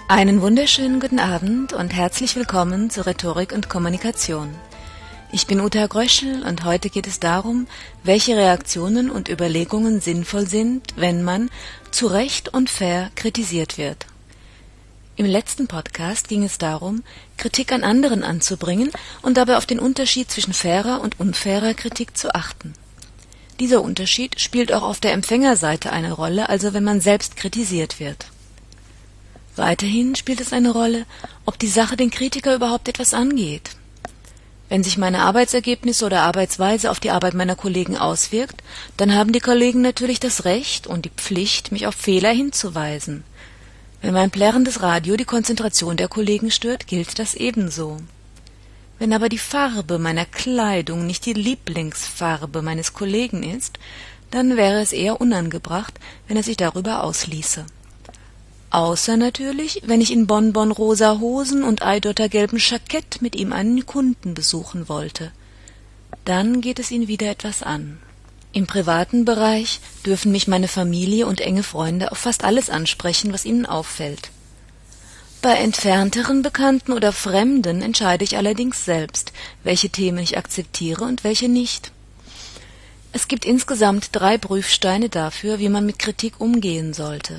Einen wunderschönen guten Abend und herzlich willkommen zu Rhetorik und Kommunikation. Ich bin Uta Gröschel und heute geht es darum, welche Reaktionen und Überlegungen sinnvoll sind, wenn man zu Recht und fair kritisiert wird. Im letzten Podcast ging es darum, Kritik an anderen anzubringen und dabei auf den Unterschied zwischen fairer und unfairer Kritik zu achten. Dieser Unterschied spielt auch auf der Empfängerseite eine Rolle, also wenn man selbst kritisiert wird. Weiterhin spielt es eine Rolle, ob die Sache den Kritiker überhaupt etwas angeht. Wenn sich meine Arbeitsergebnisse oder Arbeitsweise auf die Arbeit meiner Kollegen auswirkt, dann haben die Kollegen natürlich das Recht und die Pflicht, mich auf Fehler hinzuweisen. Wenn mein plärrendes Radio die Konzentration der Kollegen stört, gilt das ebenso. Wenn aber die Farbe meiner Kleidung nicht die Lieblingsfarbe meines Kollegen ist, dann wäre es eher unangebracht, wenn er sich darüber ausließe. Außer natürlich, wenn ich in bonbonrosa Hosen und eidottergelbem Jackett mit ihm einen Kunden besuchen wollte. Dann geht es ihn wieder etwas an. Im privaten Bereich dürfen mich meine Familie und enge Freunde auf fast alles ansprechen, was ihnen auffällt. Bei entfernteren Bekannten oder Fremden entscheide ich allerdings selbst, welche Themen ich akzeptiere und welche nicht. Es gibt insgesamt 3 Prüfsteine dafür, wie man mit Kritik umgehen sollte.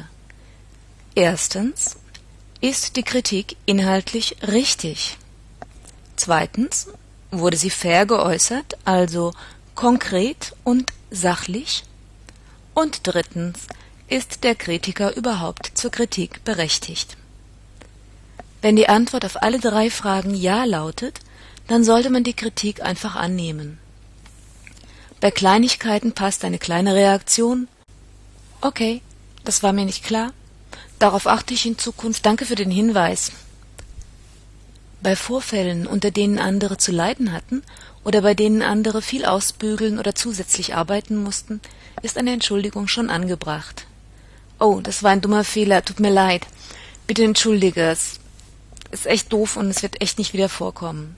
Erstens, ist die Kritik inhaltlich richtig? Zweitens, wurde sie fair geäußert, also konkret und sachlich? Und drittens, ist der Kritiker überhaupt zur Kritik berechtigt? Wenn die Antwort auf alle 3 Fragen Ja lautet, dann sollte man die Kritik einfach annehmen. Bei Kleinigkeiten passt eine kleine Reaktion. Okay, das war mir nicht klar. Darauf achte ich in Zukunft. Danke für den Hinweis. Bei Vorfällen, unter denen andere zu leiden hatten oder bei denen andere viel ausbügeln oder zusätzlich arbeiten mussten, ist eine Entschuldigung schon angebracht. Oh, das war ein dummer Fehler, tut mir leid. Bitte entschuldige, es ist echt doof und es wird echt nicht wieder vorkommen.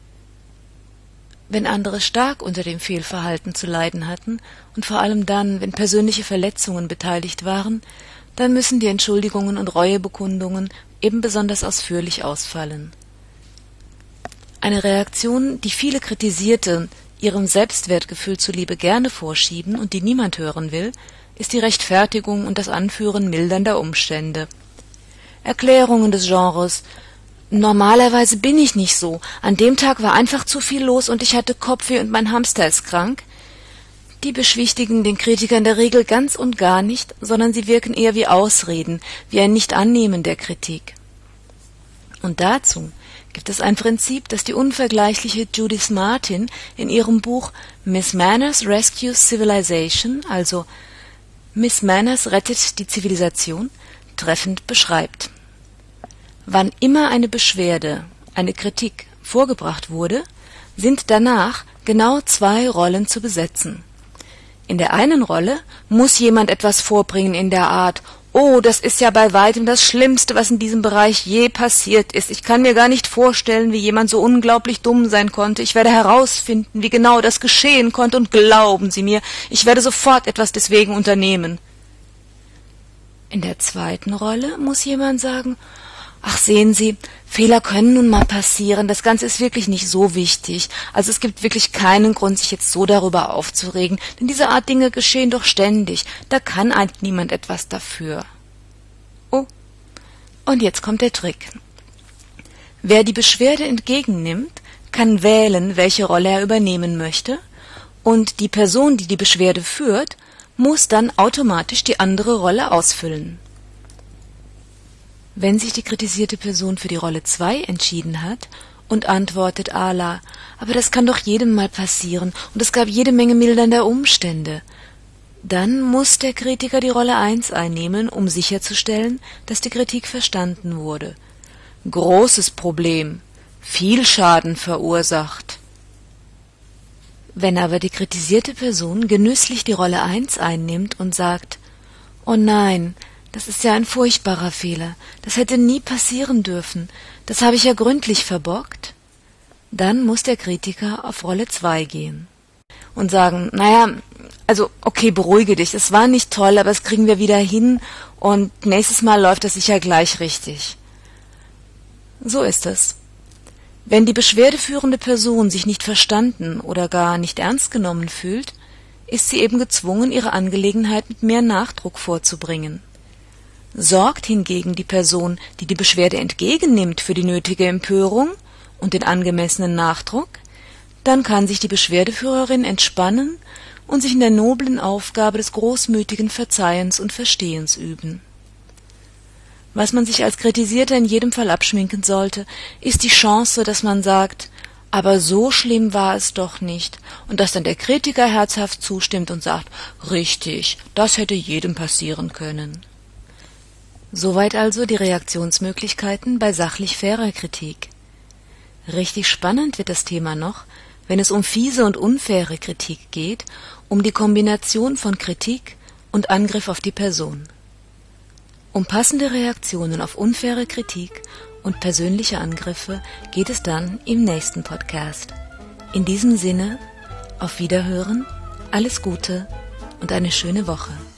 Wenn andere stark unter dem Fehlverhalten zu leiden hatten und vor allem dann, wenn persönliche Verletzungen beteiligt waren, dann müssen die Entschuldigungen und Reuebekundungen eben besonders ausführlich ausfallen. Eine Reaktion, die viele Kritisierte ihrem Selbstwertgefühl zuliebe gerne vorschieben und die niemand hören will, ist die Rechtfertigung und das Anführen mildernder Umstände. Erklärungen des Genres: Normalerweise bin ich nicht so, an dem Tag war einfach zu viel los und ich hatte Kopfweh und mein Hamster ist krank, die beschwichtigen den Kritiker in der Regel ganz und gar nicht, sondern sie wirken eher wie Ausreden, wie ein Nicht-Annehmen der Kritik. Und dazu gibt es ein Prinzip, das die unvergleichliche Judith Martin in ihrem Buch Miss Manners Rescues Civilization, also Miss Manners rettet die Zivilisation, treffend beschreibt. Wann immer eine Beschwerde, eine Kritik vorgebracht wurde, sind danach genau 2 Rollen zu besetzen. In der einen Rolle muss jemand etwas vorbringen in der Art: Oh, das ist ja bei weitem das Schlimmste, was in diesem Bereich je passiert ist. Ich kann mir gar nicht vorstellen, wie jemand so unglaublich dumm sein konnte. Ich werde herausfinden, wie genau das geschehen konnte, und glauben Sie mir, ich werde sofort etwas deswegen unternehmen. In der zweiten Rolle muss jemand sagen: Ach, sehen Sie, Fehler können nun mal passieren, das Ganze ist wirklich nicht so wichtig. Also es gibt wirklich keinen Grund, sich jetzt so darüber aufzuregen, denn diese Art Dinge geschehen doch ständig, da kann eigentlich niemand etwas dafür. Oh, und jetzt kommt der Trick. Wer die Beschwerde entgegennimmt, kann wählen, welche Rolle er übernehmen möchte, und die Person, die die Beschwerde führt, muss dann automatisch die andere Rolle ausfüllen. Wenn sich die kritisierte Person für die Rolle 2 entschieden hat und antwortet à la: Aber das kann doch jedem mal passieren und es gab jede Menge mildernder Umstände, dann muss der Kritiker die Rolle 1 einnehmen, um sicherzustellen, dass die Kritik verstanden wurde. Großes Problem, viel Schaden verursacht. Wenn aber die kritisierte Person genüsslich die Rolle 1 einnimmt und sagt: Oh nein, das ist ja ein furchtbarer Fehler, das hätte nie passieren dürfen, das habe ich ja gründlich verbockt, dann muss der Kritiker auf Rolle 2 gehen und sagen: Naja, also okay, beruhige dich, es war nicht toll, aber das kriegen wir wieder hin und nächstes Mal läuft das sicher gleich richtig. So ist es. Wenn die beschwerdeführende Person sich nicht verstanden oder gar nicht ernst genommen fühlt, ist sie eben gezwungen, ihre Angelegenheit mit mehr Nachdruck vorzubringen. Sorgt hingegen die Person, die die Beschwerde entgegennimmt, für die nötige Empörung und den angemessenen Nachdruck, dann kann sich die Beschwerdeführerin entspannen und sich in der noblen Aufgabe des großmütigen Verzeihens und Verstehens üben. Was man sich als Kritisierter in jedem Fall abschminken sollte, ist die Chance, dass man sagt, aber so schlimm war es doch nicht, und dass dann der Kritiker herzhaft zustimmt und sagt, richtig, das hätte jedem passieren können. Soweit also die Reaktionsmöglichkeiten bei sachlich fairer Kritik. Richtig spannend wird das Thema noch, wenn es um fiese und unfaire Kritik geht, um die Kombination von Kritik und Angriff auf die Person. Um passende Reaktionen auf unfaire Kritik und persönliche Angriffe geht es dann im nächsten Podcast. In diesem Sinne, auf Wiederhören, alles Gute und eine schöne Woche.